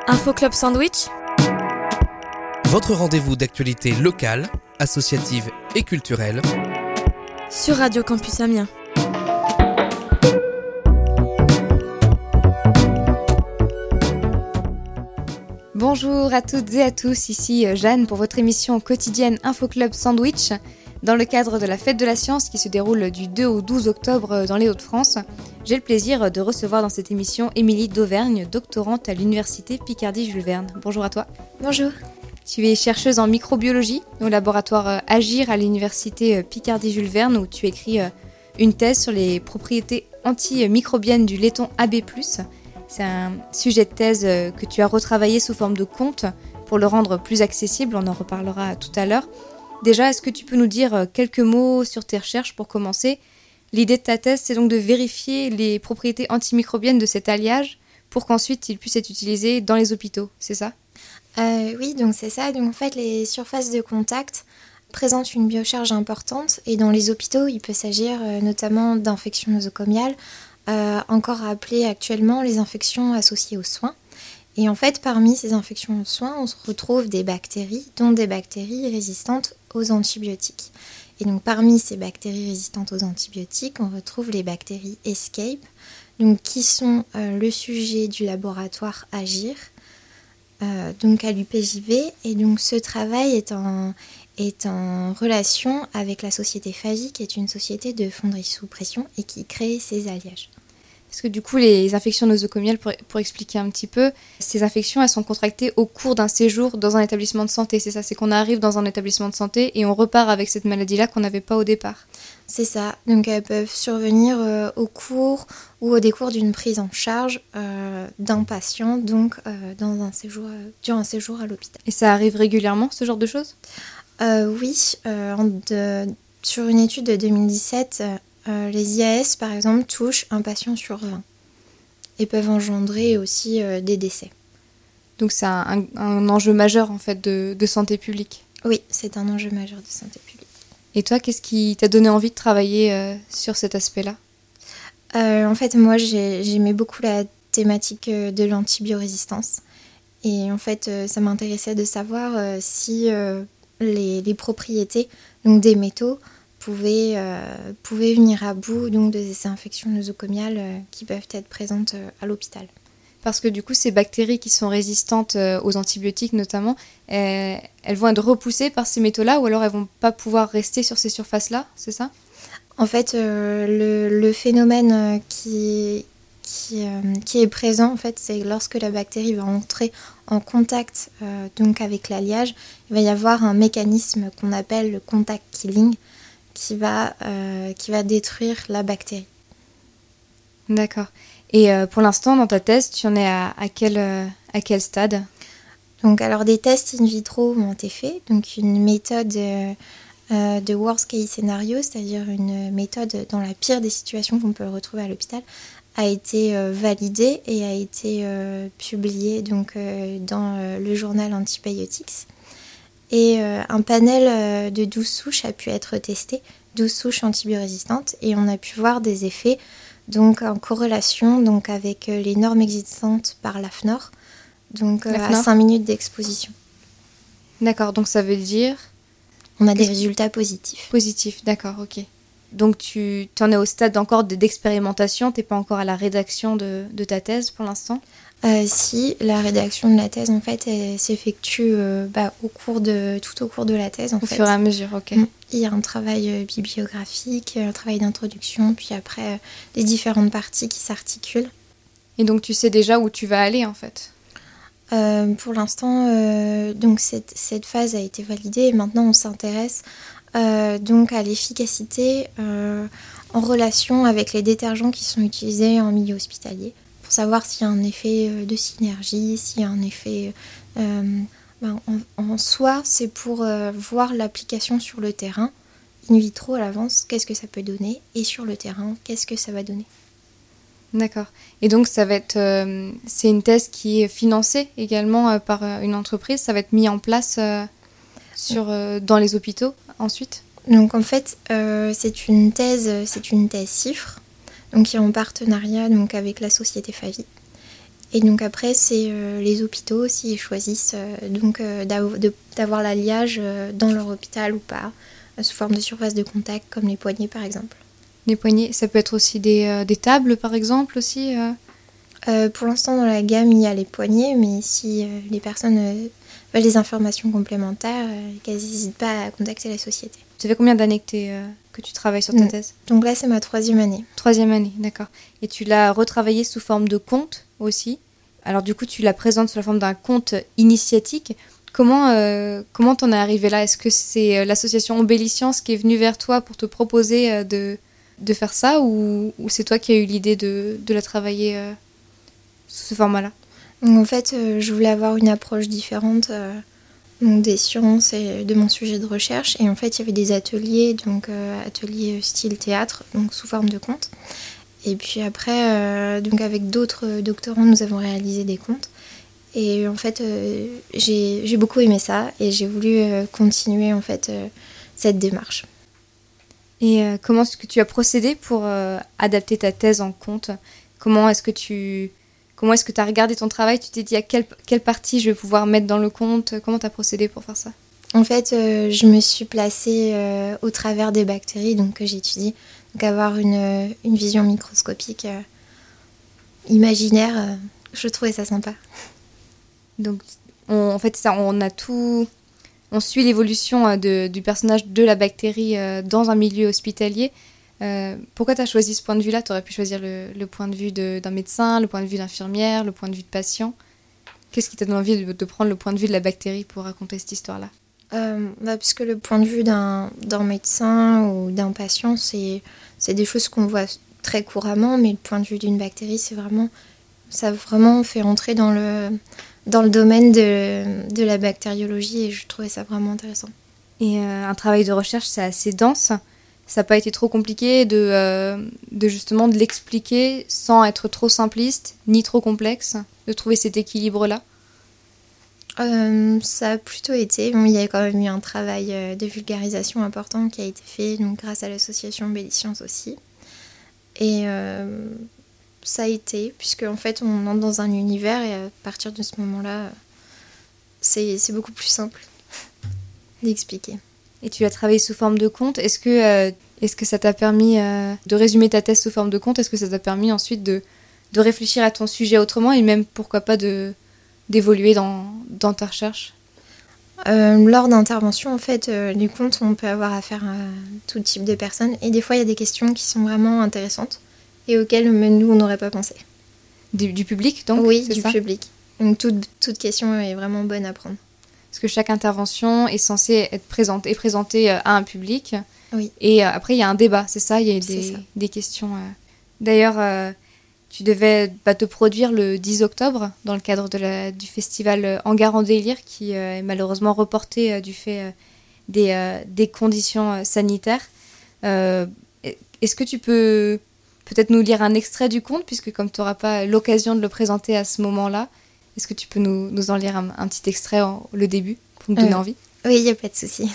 Info Club Sandwich, votre rendez-vous d'actualité locale, associative et culturelle sur Radio Campus Amiens. Bonjour à toutes et à tous, ici Jeanne pour votre émission quotidienne Info Club Sandwich. Dans le cadre de la Fête de la Science qui se déroule du 2 au 12 octobre dans les Hauts-de-France, j'ai le plaisir de recevoir dans cette émission Émilie d'Auvergne, doctorante à l'Université Picardie-Jules Verne. Bonjour à toi. Bonjour. Tu es chercheuse en microbiologie au laboratoire Agir à l'Université Picardie-Jules Verne où tu écris une thèse sur les propriétés antimicrobiennes du laiton AB+. C'est un sujet de thèse que tu as retravaillé sous forme de conte pour le rendre plus accessible, on en reparlera tout à l'heure. Déjà, est-ce que tu peux nous dire quelques mots sur tes recherches pour commencer ? L'idée de ta thèse, c'est donc de vérifier les propriétés antimicrobiennes de cet alliage pour qu'ensuite il puisse être utilisé dans les hôpitaux, c'est ça ? Oui, donc c'est ça. Donc en fait, les surfaces de contact présentent une biocharge importante et dans les hôpitaux, il peut s'agir notamment d'infections nosocomiales, encore appelées actuellement les infections associées aux soins. Et en fait, parmi ces infections aux soins, on se retrouve des bactéries, dont des bactéries résistantes aux antibiotiques. Et donc parmi ces bactéries résistantes aux antibiotiques, on retrouve les bactéries ESCAPE, donc qui sont le sujet du laboratoire Agir, donc à l'UPJV. Et donc ce travail est en relation avec la société Fagy, qui est une société de fonderie sous pression et qui crée ces alliages. Parce que du coup, les infections nosocomiales, pour expliquer un petit peu, ces infections, elles sont contractées au cours d'un séjour dans un établissement de santé. C'est ça, c'est qu'on arrive dans un établissement de santé et on repart avec cette maladie-là qu'on n'avait pas au départ. C'est ça, donc elles peuvent survenir au cours ou au décours d'une prise en charge d'un patient, donc durant un séjour à l'hôpital. Et ça arrive régulièrement, ce genre de choses ? Oui, sur une étude de 2017... les IAS, par exemple, touchent un patient sur 20 et peuvent engendrer aussi des décès. Donc c'est un enjeu majeur en fait de santé publique. Oui, c'est un enjeu majeur de santé publique. Et toi, qu'est-ce qui t'a donné envie de travailler sur cet aspect-là ? En fait, moi, j'aimais beaucoup la thématique de l'antibiorésistance. Et en fait, ça m'intéressait de savoir si les propriétés donc des métaux pouvaient venir à bout donc, de ces infections nosocomiales qui peuvent être présentes à l'hôpital. Parce que du coup, ces bactéries qui sont résistantes aux antibiotiques notamment, elles vont être repoussées par ces métaux-là ou alors elles ne vont pas pouvoir rester sur ces surfaces-là, c'est ça ? En fait, le phénomène qui est présent, en fait, c'est lorsque la bactérie va entrer en contact donc avec l'alliage, il va y avoir un mécanisme qu'on appelle le contact killing, qui va détruire la bactérie. D'accord. Et pour l'instant, dans ta thèse, tu en es à quel stade ? Donc, alors, des tests in vitro ont été faits. Donc, une méthode de worst case scénario, c'est-à-dire une méthode dans la pire des situations qu'on peut retrouver à l'hôpital, a été validée et a été publiée donc, dans le journal Antibiotics. Et un panel de 12 souches a pu être testé, 12 souches antibiorésistantes, et on a pu voir des effets donc, en corrélation donc, avec les normes existantes par l'AFNOR, donc à 5 minutes d'exposition. D'accord, donc ça veut dire... On a des résultats positifs. Positifs, d'accord, ok. Donc tu en es au stade encore d'expérimentation, tu n'es pas encore à la rédaction de ta thèse pour l'instant ? Si, la rédaction de la thèse, en fait, elle s'effectue tout au cours de la thèse. Au fur et à mesure, ok. Il y a un travail bibliographique, un travail d'introduction, puis après, les différentes parties qui s'articulent. Et donc, tu sais déjà où tu vas aller, en fait ? Pour l'instant, donc cette phase a été validée et maintenant, on s'intéresse donc à l'efficacité en relation avec les détergents qui sont utilisés en milieu hospitalier. Pour savoir s'il y a un effet de synergie, s'il y a un effet... en soi, c'est pour voir l'application sur le terrain, in vitro à l'avance, qu'est-ce que ça peut donner, et sur le terrain, qu'est-ce que ça va donner. D'accord. Et donc, ça va être, c'est une thèse qui est financée également par une entreprise, ça va être mis en place dans les hôpitaux ensuite ? Donc en fait, c'est une thèse CIFRE, donc qui est en partenariat donc, avec la société Fagy. Et donc après, c'est les hôpitaux s'ils choisissent d'avoir l'alliage dans leur hôpital ou pas, sous forme de surface de contact, comme les poignées par exemple. Les poignées, ça peut être aussi des tables par exemple aussi Pour l'instant, dans la gamme, il y a les poignées, mais si les personnes veulent des informations complémentaires, qu'elles n'hésitent pas à contacter la société. Ça fait combien d'années que tu travailles sur ta thèse ? Donc là, c'est ma 3e année. 3e année, d'accord. Et tu l'as retravaillée sous forme de conte aussi. Alors du coup, tu la présentes sous la forme d'un conte initiatique. Comment t'en es arrivé là ? Est-ce que c'est l'association Embelliscience qui est venue vers toi pour te proposer de faire ça, ou c'est toi qui as eu l'idée de la travailler sous ce format-là ? Donc en fait, je voulais avoir une approche différente donc des sciences et de mon sujet de recherche. Et en fait, il y avait des ateliers, donc ateliers style théâtre, donc sous forme de contes. Et puis après, donc avec d'autres doctorants, nous avons réalisé des contes. Et en fait, j'ai beaucoup aimé ça et j'ai voulu continuer en fait cette démarche. Et comment est-ce que tu as procédé pour adapter ta thèse en conte ? Comment est-ce que tu as regardé ton travail ? Tu t'es dit à quelle partie je vais pouvoir mettre dans le conte ? Comment tu as procédé pour faire ça ? En fait, je me suis placée au travers des bactéries donc, que j'étudie. Donc avoir une vision microscopique imaginaire, je trouvais ça sympa. Donc, on suit l'évolution du personnage de la bactérie dans un milieu hospitalier. Pourquoi tu as choisi ce point de vue-là ? Tu aurais pu choisir le point de vue d'un médecin, le point de vue d'infirmière, le point de vue de patient. Qu'est-ce qui t'a donné envie de prendre le point de vue de la bactérie pour raconter cette histoire-là ? Puisque le point de vue d'un médecin ou d'un patient, c'est des choses qu'on voit très couramment, mais le point de vue d'une bactérie, ça vraiment fait entrer dans le domaine de la bactériologie et je trouvais ça vraiment intéressant. Et un travail de recherche, c'est assez dense. Ça n'a pas été trop compliqué de justement de l'expliquer sans être trop simpliste ni trop complexe, de trouver cet équilibre-là ? Ça a plutôt été. Bon, il y a quand même eu un travail de vulgarisation important qui a été fait donc, grâce à l'association Embelliscience aussi. Et ça a été, puisque en fait on entre dans un univers et à partir de ce moment-là, c'est beaucoup plus simple d'expliquer. Et tu as travaillé sous forme de conte. Est-ce que ça t'a permis de résumer ta thèse sous forme de conte ? Est-ce que ça t'a permis ensuite de réfléchir à ton sujet autrement et même pourquoi pas d'évoluer dans ta recherche ? Lors d'interventions, en fait, les contes, on peut avoir affaire à tout type de personnes et des fois il y a des questions qui sont vraiment intéressantes et auxquelles nous on n'aurait pas pensé. Du public donc ? Oui, c'est du ça ? public. Donc toute question est vraiment bonne à prendre. Parce que chaque intervention est censée être présentée à un public. Oui. Et après, il y a un débat, c'est ça ? Il y a des questions. D'ailleurs, tu devais te produire le 10 octobre dans le cadre du festival Hangar en délire qui est malheureusement reporté du fait des conditions sanitaires. Est-ce que tu peux peut-être nous lire un extrait du conte, puisque comme tu n'auras pas l'occasion de le présenter à ce moment-là, est-ce que tu peux nous en lire un petit extrait, le début, pour nous donner envie ? Oui, il n'y a pas de souci.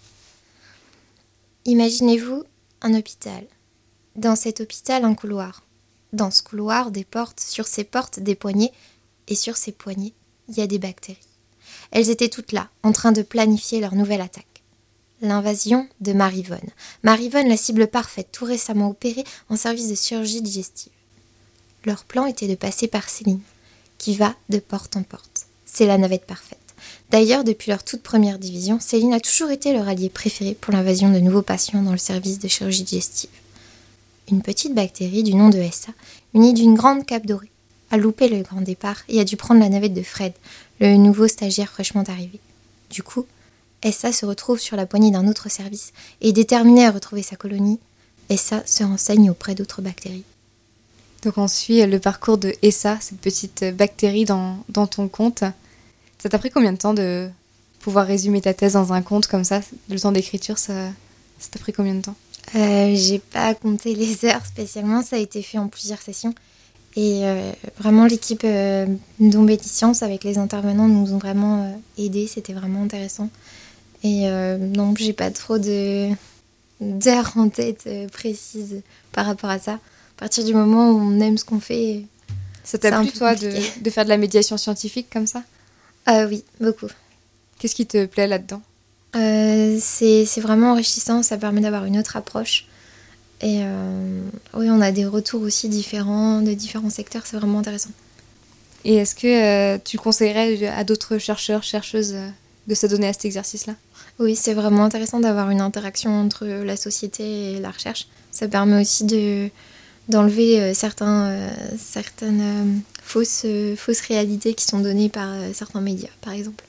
Imaginez-vous un hôpital. Dans cet hôpital, un couloir. Dans ce couloir, des portes. Sur ces portes, des poignées. Et sur ces poignées, il y a des bactéries. Elles étaient toutes là, en train de planifier leur nouvelle attaque. L'invasion de Marivonne. Marivonne, la cible parfaite, tout récemment opérée en service de chirurgie digestive. Leur plan était de passer par Céline, qui va de porte en porte. C'est la navette parfaite. D'ailleurs, depuis leur toute première division, Céline a toujours été leur allié préféré pour l'invasion de nouveaux patients dans le service de chirurgie digestive. Une petite bactérie du nom de SA, munie d'une grande cape dorée, a loupé le grand départ et a dû prendre la navette de Fred, le nouveau stagiaire fraîchement arrivé. Du coup, SA se retrouve sur la poignée d'un autre service et, déterminé à retrouver sa colonie, SA se renseigne auprès d'autres bactéries. Donc on suit le parcours de SA, cette petite bactérie dans ton conte. Ça t'a pris combien de temps de pouvoir résumer ta thèse dans un conte comme ça ? Le temps d'écriture, ça t'a pris combien de temps ? J'ai pas compté les heures spécialement, ça a été fait en plusieurs sessions. Et vraiment l'équipe d'Embelliscience avec les intervenants nous ont vraiment aidés, c'était vraiment intéressant. Et non, j'ai pas trop d'heures en tête précises par rapport à ça. À partir du moment où on aime ce qu'on fait, Ça t'a C'est un plu, peu toi, compliqué. de faire de la médiation scientifique comme ça? Oui, beaucoup. Qu'est-ce qui te plaît là-dedans? C'est vraiment enrichissant, ça permet d'avoir une autre approche. Et oui, on a des retours aussi différents de différents secteurs, c'est vraiment intéressant. Et est-ce que tu conseillerais à d'autres chercheurs, chercheuses de s'adonner à cet exercice-là? Oui, c'est vraiment intéressant d'avoir une interaction entre la société et la recherche. Ça permet aussi d'enlever certaines fausses réalités qui sont données par certains médias, par exemple.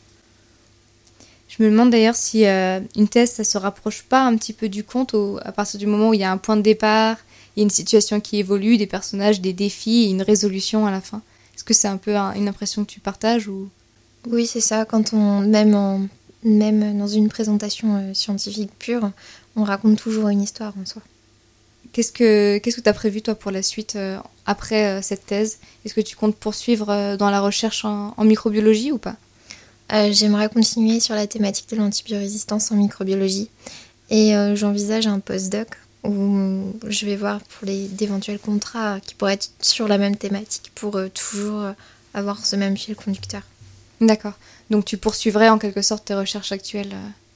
Je me demande d'ailleurs si une thèse, ça se rapproche pas un petit peu du conte à partir du moment où il y a un point de départ, il y a une situation qui évolue, des personnages, des défis et une résolution à la fin. Est-ce que c'est un peu une impression que tu partages ou... Oui, c'est ça. Quand même dans une présentation scientifique pure, on raconte toujours une histoire en soi. Qu'est-ce que tu as prévu, toi, pour la suite, après cette thèse? Est-ce que tu comptes poursuivre dans la recherche en microbiologie ou pas? J'aimerais continuer sur la thématique de l'antibiorésistance en microbiologie. Et j'envisage un post-doc où je vais voir pour d'éventuels contrats qui pourraient être sur la même thématique pour toujours avoir ce même fil conducteur. D'accord. Donc tu poursuivrais en quelque sorte tes recherches actuelles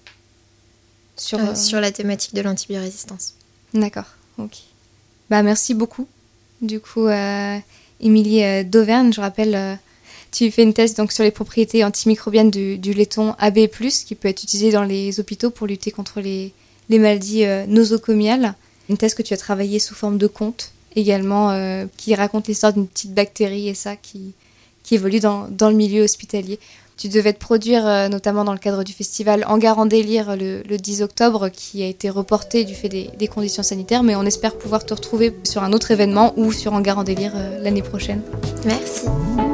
Sur la thématique de l'antibiorésistance. D'accord, ok. Bah merci beaucoup. Du coup, Émilie d'Auvergne, je rappelle, tu fais une thèse donc, sur les propriétés antimicrobiennes du laiton AB+, qui peut être utilisé dans les hôpitaux pour lutter contre les maladies nosocomiales. Une thèse que tu as travaillée sous forme de conte, également, qui raconte l'histoire d'une petite bactérie et ça, qui évolue dans le milieu hospitalier. Tu devais te produire notamment dans le cadre du festival Hangar en délire le 10 octobre qui a été reporté du fait des conditions sanitaires, mais on espère pouvoir te retrouver sur un autre événement ou sur Hangar en délire l'année prochaine. Merci.